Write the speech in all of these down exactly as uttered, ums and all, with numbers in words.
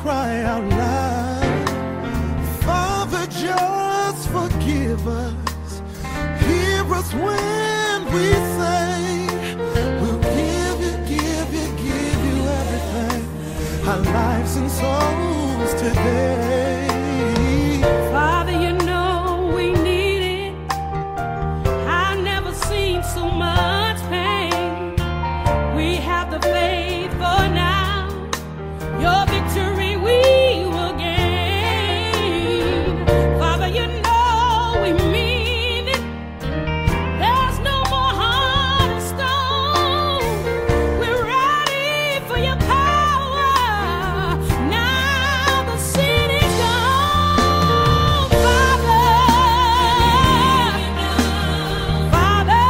cry out loud. Father, just forgive us. Hear us when we say, we'll give you, give you, give you everything. Our lives and souls today. Father, you know we need it. I've never seen so much pain. We have the faith for now. Your victory we will gain. Father, you know we mean it. There's no more heart of stone. We're ready for your power. Now the city's gone. Father, Father,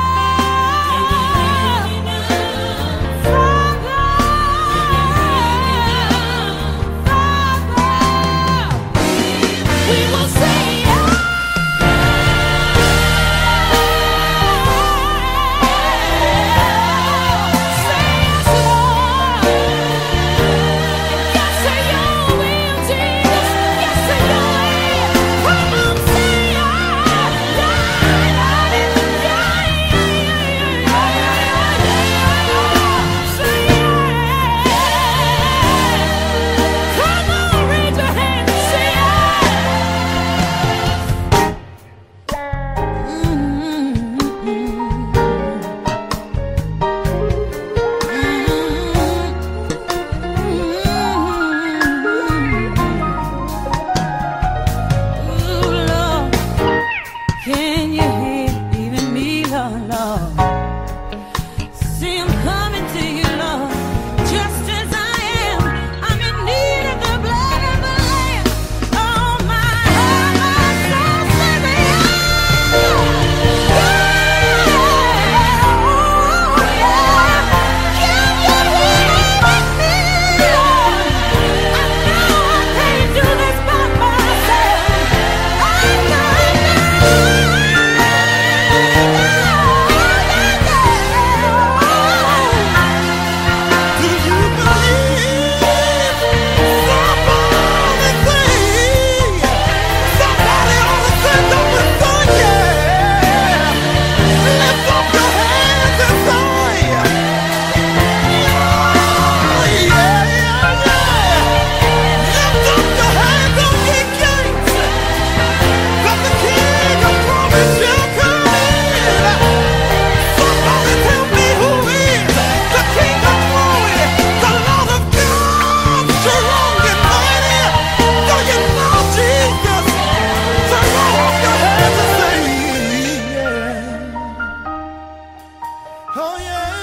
we will say yes. Say yes, Lord. Yes to your will, Jesus. Yes to your way. Come on, say yes. Yeah, yeah, yeah, yeah, yeah. Say yes. Come on, raise your hand and say yes. Ooh, Lord, can you hear even me, Lord, Lord? See, I'm coming to you, Lord, just as I am. I'm in need of the blood of the Lamb. Oh, my heart, my soul, say me yes. Yeah. Oh, yeah. Can you hear me? I know I can't do this by myself. I know, I Do you believe? Somebody sing. Somebody ought to stand up and say yeah. Lift up your hands and say yeah, yeah, yeah. Lift up your hands, O ye gates, that the King of glory shall come in. Somebody tell me who is the King of glory, the Lord of God, strong and mighty. Do you know Jesus? So roll off your hands and say, yeah. Oh yeah.